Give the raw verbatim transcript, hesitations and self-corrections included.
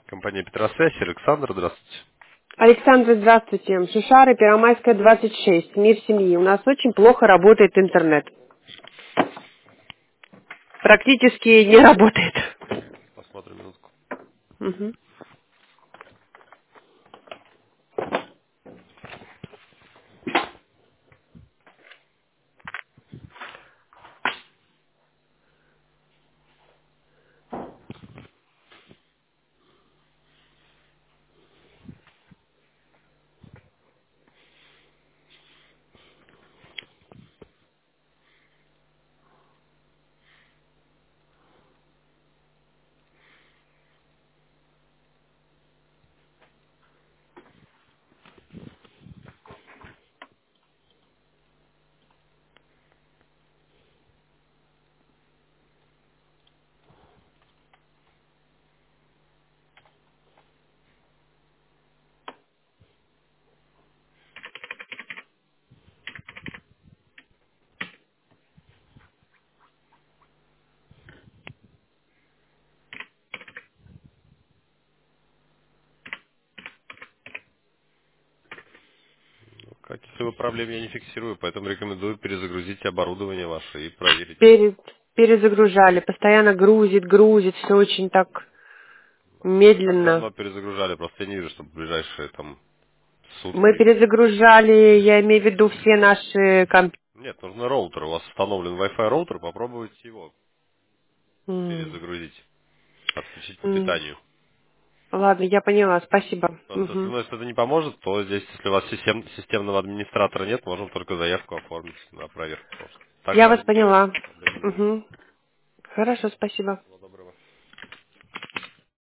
Компания Петросвязь, Александр, здравствуйте. Александр, здравствуйте. Шишары, Первомайская, двадцать шесть. Мир семьи. У нас очень плохо работает интернет. Практически не работает. Посмотрим минутку. Мгм. Ну, каких-либо проблем я не фиксирую, поэтому рекомендую перезагрузить оборудование ваше и проверить. Перед, перезагружали. Постоянно грузит, грузит. Все очень так Как медленно. давно перезагружали? Просто я не вижу, чтобы в ближайшие там Мы сутки. перезагружали, я имею в виду все наши компьютеры. Нет, нужно роутер. У вас установлен Wi-Fi роутер, попробуйте его перезагрузить, подключить по питанию. Ладно, я поняла. Спасибо. Просто Мгм. ну, если это не поможет, то здесь, если у вас систем- системного администратора нет, можем только заявку оформить на проверку просто. Так Я вас даже поняла. проблем не будет. Мгм. Хорошо, спасибо.